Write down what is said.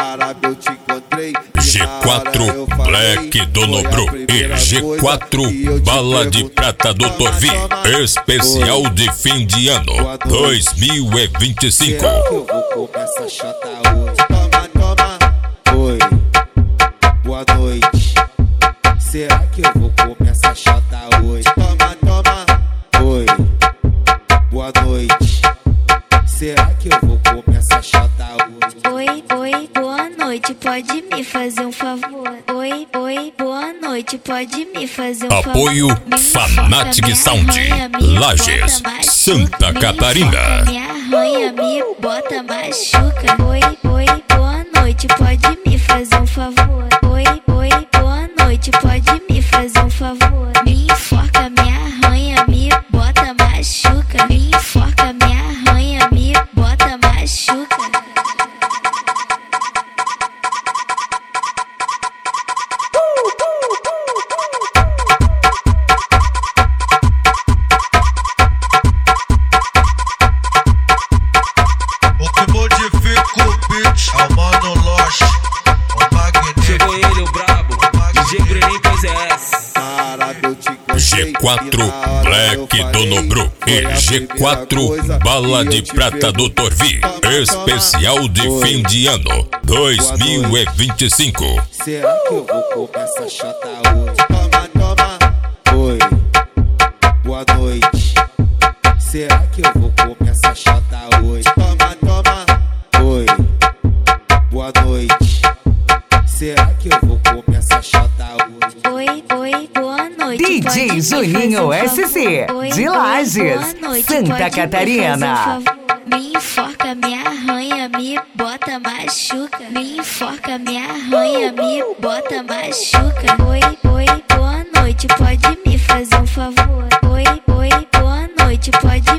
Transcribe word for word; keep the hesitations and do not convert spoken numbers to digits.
árabe eu te encontrei. G quatro Black do Nobru e G quatro Bala de Prata do Torvi. Especial de fim de ano dois mil e vinte e cinco. Será que eu vou comer essa chota hoje? Toma, toma. Oi, boa noite. Será que eu vou comer essa chota hoje? Toma, toma. Oi, boa noite. Será que eu vou comer essa chota hoje? Oi, oi, boa noite, pode me fazer um favor? Oi, oi, boa noite, pode me fazer um favor? Apoio Fanatic Sound, Lages, Santa Catarina. Me arranha, me bota, machuca. Oi, oi, boa noite, pode me fazer um favor? Oi, oi, boa noite, pode me fazer um favor? Me enforca, me arranha, me bota, machuca. Me enforca, me arranha, me bota, machuca. O que modifica o beat é o Mano Loche, o Magneto. Chegou ele, o brabo, D J Bruninho pois é essa. Árabe eu te encontrei. G quatro Black do Nobru e G quatro Bala de Prata do Torvi. Especial de fim de ano dois mil e vinte e cinco. Será que eu vou comer essa chota hoje? Toma, toma. Oi, boa noite. Será que eu vou comer essa chota hoje? Toma, toma. Oi, boa noite. Será que eu vou comer essa chota hoje? Oi, oi, boa noite. D pode J me Juninho fazer um S C, favor? Oi, de oi, Lages, boa noite, Santa pode me Catarina. fazer um favor? Me enforca, me arranha, me bota, machuca. Me enforca, me arranha, me bota, machuca. Oi, oi, boa noite, pode me fazer um favor? Oi, oi, boa noite, pode